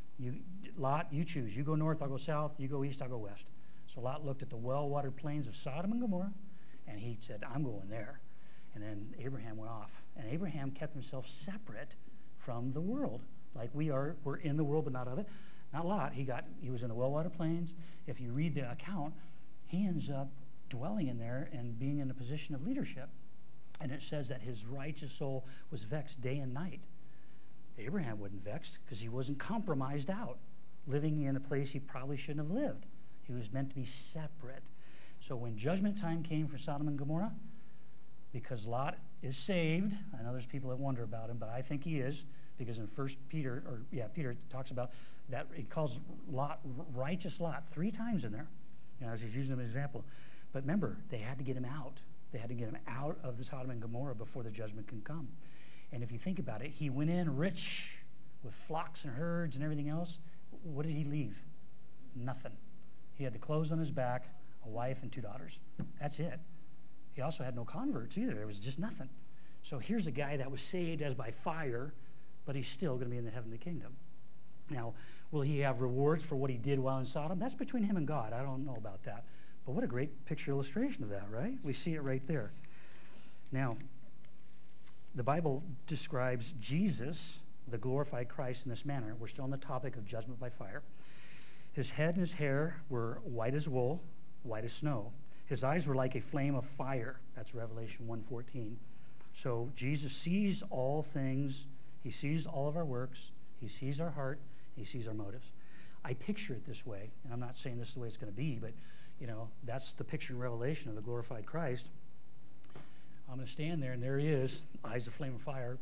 Lot, you choose. You go north, I'll go south. You go east, I'll go west. So Lot looked at the well-watered plains of Sodom and Gomorrah, and he said, I'm going there. And then Abraham went off. And Abraham kept himself separate from the world. Like we're in the world, but not of it. Not Lot. He was in the well-watered plains. If you read the account, he ends up dwelling in there and being in a position of leadership. And it says that his righteous soul was vexed day and night. Abraham wasn't vexed because he wasn't compromised out, living in a place he probably shouldn't have lived. He was meant to be separate. So when judgment time came for Sodom and Gomorrah, because Lot is saved, I know there's people that wonder about him, but I think he is, because in Peter talks about that, he calls Lot, righteous Lot, 3 times in there, as he's using him as an example. But remember, they had to get him out. They had to get him out of the Sodom and Gomorrah before the judgment can come. And if you think about it, he went in rich with flocks and herds and everything else. What did he leave? Nothing. He had the clothes on his back, a wife, and 2 daughters. That's it. He also had no converts either. There was just nothing. So here's a guy that was saved as by fire, but he's still going to be in the heavenly kingdom. Now, will he have rewards for what he did while in Sodom? That's between him and God. I don't know about that. But what a great picture illustration of that, right? We see it right there. Now, the Bible describes Jesus, the glorified Christ, in this manner. We're still on the topic of judgment by fire. His head and his hair were white as wool, white as snow. His eyes were like a flame of fire. That's Revelation 1:14. So Jesus sees all things. He sees all of our works. He sees our heart. He sees our motives. I picture it this way, and I'm not saying this is the way it's going to be, but that's the picture in Revelation of the glorified Christ. I'm going to stand there, and there he is, eyes of flame of fire,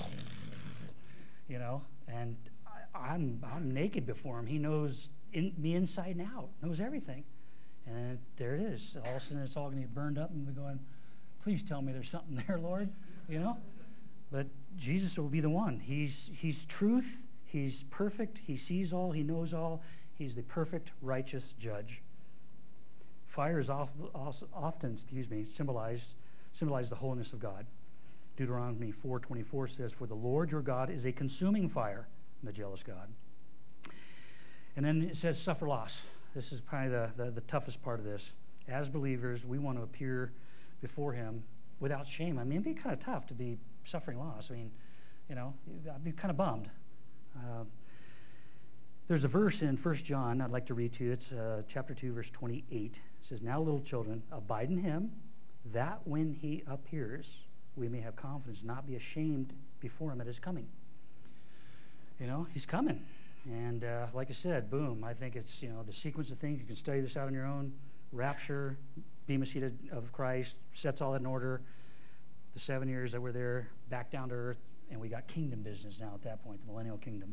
and I'm naked before him. He knows me inside and out, knows everything. And there it is. All of a sudden, it's all going to get burned up, and we're going, please tell me there's something there, Lord, But Jesus will be the one. He's truth. He's perfect. He sees all. He knows all. He's the perfect, righteous judge. Fire is often symbolize the holiness of God. Deuteronomy 4:24 says, for the Lord your God is a consuming fire, and a jealous God. And then it says suffer loss. This is probably the toughest part of this. As believers, we want to appear before him without shame. I mean, it'd be kind of tough to be suffering loss. I mean, I'd be kind of bummed. There's a verse in 1 John I'd like to read to you. It's chapter 2, verse 28. It says, now, little children, abide in him, that when he appears, we may have confidence, not be ashamed before him at his coming. He's coming. And like I said, boom, I think it's, the sequence of things. You can study this out on your own. Rapture, Bema Seat of Christ, sets all that in order. The 7 years that we're there, back down to earth, and we got kingdom business now at that point, the millennial kingdom.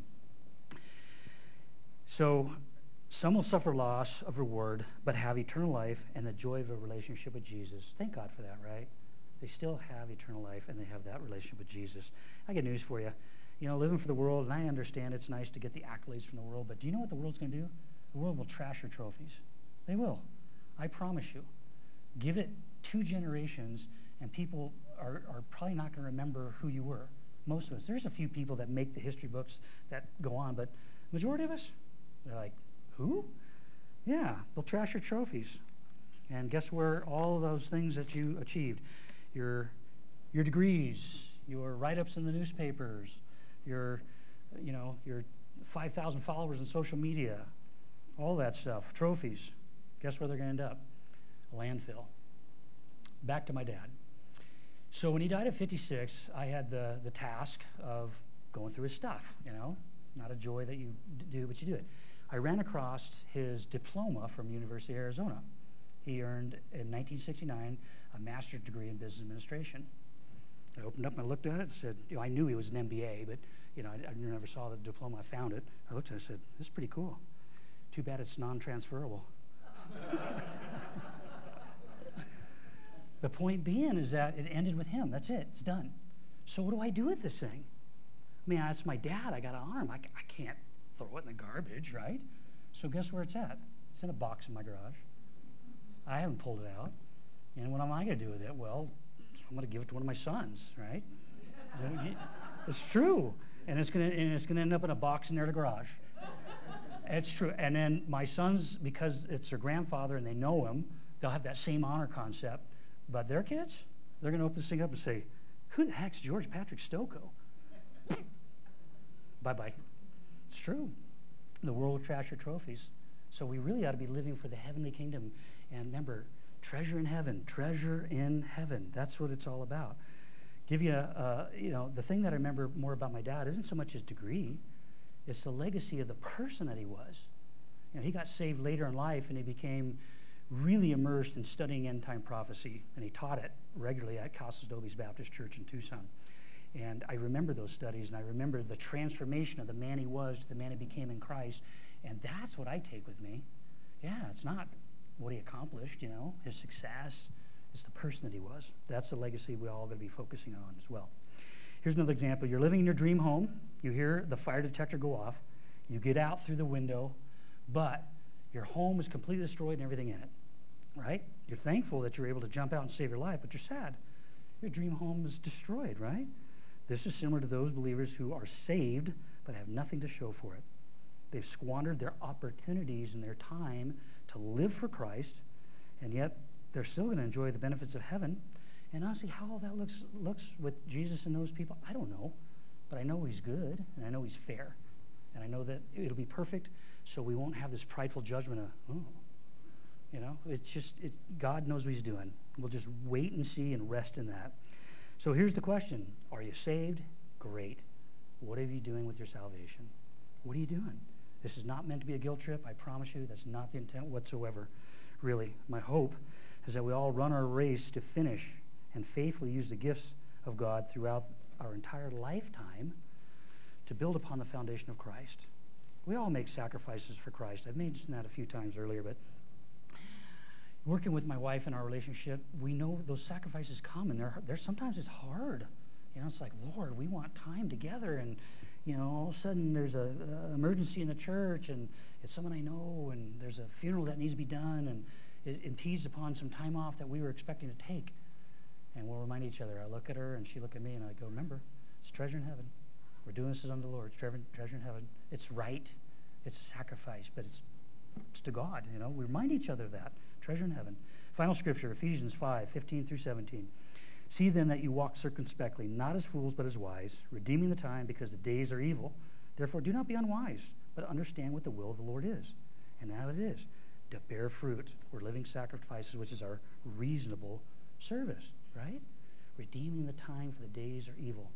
So some will suffer loss of reward, but have eternal life and the joy of a relationship with Jesus. Thank God for that, right? They still have eternal life, and they have that relationship with Jesus. I got news for you. Living for the world, and I understand it's nice to get the accolades from the world, but do you know what the world's going to do? The world will trash your trophies. They will. I promise you. Give it 2 generations, and people are probably not going to remember who you were. Most of us. There's a few people that make the history books that go on, but majority of us, they're like, who? Yeah, they'll trash your trophies. And guess where all those things that you achieved? Your degrees, your write-ups in the newspapers, your 5,000 followers on social media, all that stuff, trophies. Guess where they're going to end up? A landfill. Back to my dad. So when he died at 56, I had the task of going through his stuff, Not a joy that you do, but you do it. I ran across his diploma from University of Arizona. He earned, in 1969, a master's degree in business administration. I opened up and I looked at it and said, I knew he was an MBA, but, I never saw the diploma. I found it. I looked at it and said, this is pretty cool. Too bad it's non-transferable. The point being is that it ended with him. That's it. It's done. So what do I do with this thing? I mean, that's my dad. I got an arm. I can't throw it in the garbage, right? So guess where it's at? It's in a box in my garage. I haven't pulled it out. And what am I going to do with it? Well, I'm going to give it to one of my sons, right? It's true. And it's going to end up in a box in their garage. It's true. And then my sons, because it's their grandfather and they know him, they'll have that same honor concept. But their kids, they're going to open this thing up and say, who the heck's George Patrick Stocco? Bye-bye. It's true. The world will trash your trophies. So we really ought to be living for the heavenly kingdom. And remember, treasure in heaven, treasure in heaven. That's what it's all about. Give you the thing that I remember more about my dad isn't so much his degree. It's the legacy of the person that he was. He got saved later in life, and he became really immersed in studying end-time prophecy, and he taught it regularly at Casas Dobes Baptist Church in Tucson. And I remember those studies, and I remember the transformation of the man he was to the man he became in Christ, and that's what I take with me. Yeah, it's not what he accomplished, his success. It's the person that he was. That's the legacy we all got to be focusing on as well. Here's another example. You're living in your dream home. You hear the fire detector go off. You get out through the window, but your home is completely destroyed and everything in it, right? You're thankful that you're able to jump out and save your life, but you're sad. Your dream home is destroyed, right? This is similar to those believers who are saved but have nothing to show for it. They've squandered their opportunities and their time to live for Christ, and yet they're still going to enjoy the benefits of heaven. And honestly, how all that looks with Jesus and those people, I don't know. But I know he's good, and I know he's fair. And I know that it'll be perfect, so we won't have this prideful judgment of, it's just, God knows what he's doing. We'll just wait and see and rest in that. So here's the question. Are you saved? Great. What are you doing with your salvation? What are you doing? This is not meant to be a guilt trip. I promise you that's not the intent whatsoever. Really, my hope is that we all run our race to finish and faithfully use the gifts of God throughout our entire lifetime to build upon the foundation of Christ. We all make sacrifices for Christ. I've mentioned that a few times earlier, but working with my wife in our relationship, we know those sacrifices come, and they're sometimes it's hard. It's like, Lord, we want time together, and all of a sudden there's an emergency in the church, and it's someone I know, and there's a funeral that needs to be done, and it impedes upon some time off that we were expecting to take. And we'll remind each other. I look at her, and she look at me, and I go, remember, it's treasure in heaven. We're doing this unto the Lord. It's treasure in heaven. It's right. It's a sacrifice, but it's to God. We remind each other of that. Treasure in heaven. Final scripture, Ephesians 5:15-17. See then that you walk circumspectly, not as fools, but as wise, redeeming the time because the days are evil. Therefore, do not be unwise, but understand what the will of the Lord is. And now it is to bear fruit. We're living sacrifices, which is our reasonable service, right? Redeeming the time for the days are evil.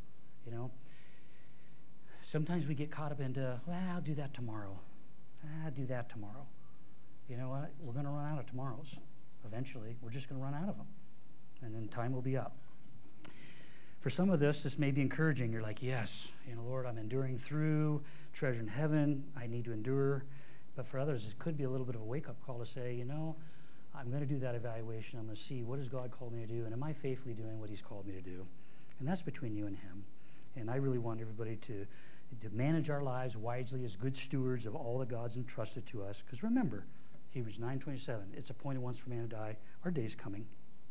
Sometimes we get caught up into, I'll do that tomorrow. I'll do that tomorrow. You know what? We're going to run out of tomorrows. Eventually, we're just going to run out of them. And then time will be up. For some of this may be encouraging. You're like, yes, Lord, I'm enduring through, treasure in heaven. I need to endure. But for others, it could be a little bit of a wake-up call to say, I'm going to do that evaluation. I'm going to see what has God called me to do, and am I faithfully doing what he's called me to do? And that's between you and him. And I really want everybody to manage our lives wisely as good stewards of all that God's entrusted to us. Because remember, Hebrews 9:27, it's appointed once for man to die. Our day's coming.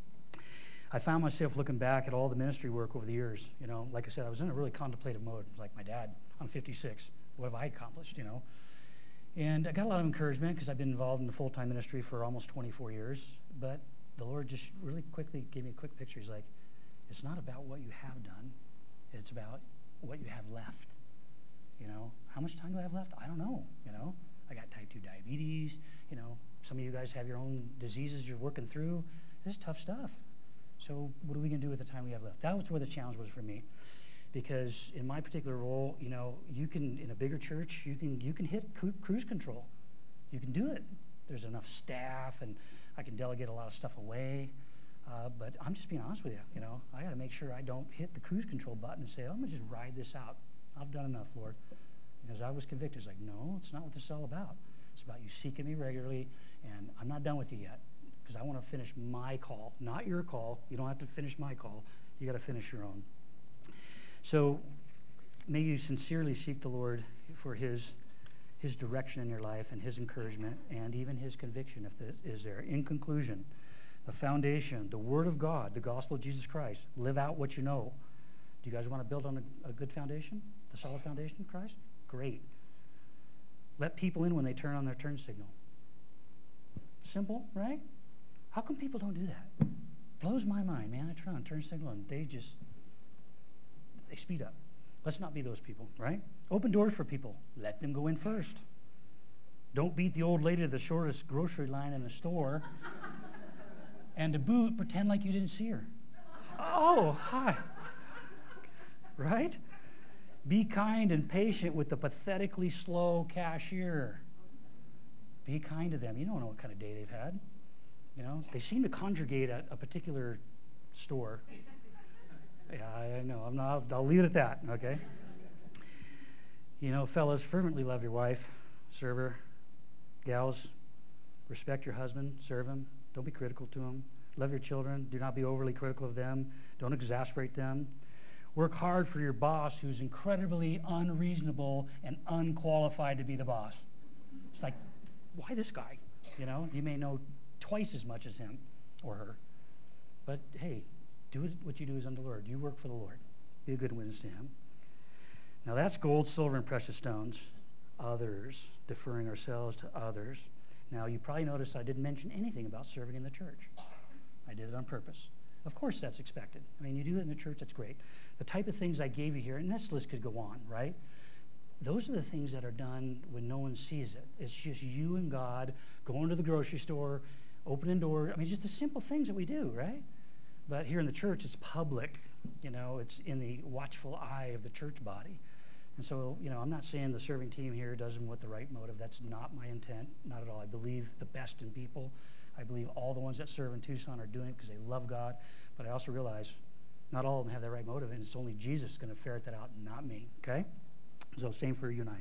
I found myself looking back at all the ministry work over the years. You know, like I said, I was in a really contemplative mode. Like my dad, I'm 56. What have I accomplished, you know? And I got a lot of encouragement because I've been involved in the full-time ministry for almost 24 years. But the Lord just really quickly gave me a quick picture. He's like, it's not about what you have done. It's about what you have left. You know, how much time do I have left? I don't know, you know. I got type 2 diabetes. You know, some of you guys have your own diseases you're working through. This is tough stuff. So what are we going to do with the time we have left? That was where the challenge was for me. Because in my particular role, you know, you can, in a bigger church, you can hit cruise control. You can do it. There's enough staff, and I can delegate a lot of stuff away. But I'm just being honest with you. You know, I got to make sure I don't hit the cruise control button and say, I'm going to just ride this out. I've done enough, Lord. Because I was convicted. It's like, no, it's not what this is all about. It's about you seeking me regularly, and I'm not done with you yet. Because I want to finish my call, not your call. You don't have to finish my call. You got to finish your own. So may you sincerely seek the Lord for his direction in your life and his encouragement and even his conviction if this is there. In conclusion, the foundation, the Word of God, the gospel of Jesus Christ. Live out what you know. Do you guys want to build on a good foundation? The solid foundation of Christ? Great. Let people in when they turn on their turn signal. Simple, right? How come people don't do that? Blows my mind, man. I turn on turn signal and they speed up. Let's not be those people, right? Open doors for people. Let them go in first. Don't beat the old lady to the shortest grocery line in the store. And to boot, pretend like you didn't see her. Oh, hi. Right? Be kind and patient with the pathetically slow cashier. Be kind to them. You don't know what kind of day they've had. You know, they seem to congregate at a particular store. Yeah, I know. I'll leave it at that, okay? You know, fellas, fervently love your wife. Serve her. Gals, respect your husband. Serve him. Don't be critical to him. Love your children. Do not be overly critical of them. Don't exasperate them. Work hard for your boss who's incredibly unreasonable and unqualified to be the boss. It's like, why this guy? You know, you may know twice as much as him or her. But, hey, do what you do is unto the Lord. You work for the Lord. Be a good witness to him. Now, that's gold, silver, and precious stones. Others, deferring ourselves to others. Now, you probably noticed I didn't mention anything about serving in the church. I did it on purpose. Of course, that's expected. I mean, you do it in the church, that's great. The type of things I gave you here, and this list could go on, right? Those are the things that are done when no one sees it. It's just you and God going to the grocery store, opening doors. I mean, just the simple things that we do, right? But here in the church, it's public. You know, it's in the watchful eye of the church body. And so, you know, I'm not saying the serving team here does them with the right motive. That's not my intent, not at all. I believe the best in people. I believe all the ones that serve in Tucson are doing it because they love God. But I also realize not all of them have the right motive, and it's only Jesus going to ferret that out, not me, okay? So same for you and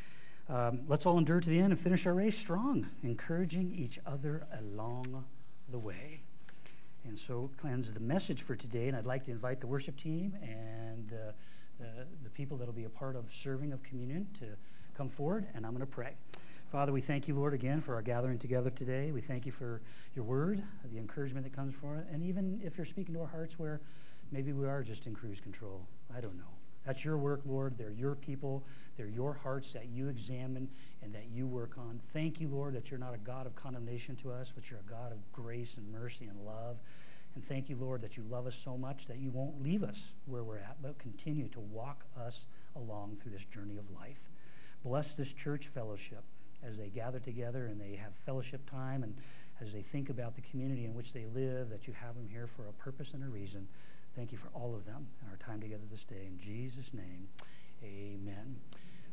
I. Let's all endure to the end and finish our race strong, encouraging each other along the way. And so cleanse the message for today, and I'd like to invite the worship team and the people that will be a part of serving of communion to come forward, and I'm going to pray. Father, we thank you, Lord, again for our gathering together today. We thank you for your word, the encouragement that comes from it, and even if you're speaking to our hearts where maybe we are just in cruise control. I don't know. That's your work, Lord. They're your people. They're your hearts that you examine and that you work on. Thank you, Lord, that you're not a God of condemnation to us, but you're a God of grace and mercy and love. And thank you, Lord, that you love us so much that you won't leave us where we're at, but continue to walk us along through this journey of life. Bless this church fellowship as they gather together and they have fellowship time, and as they think about the community in which they live, that you have them here for a purpose and a reason. Thank you for all of them and our time together this day. In Jesus' name, amen.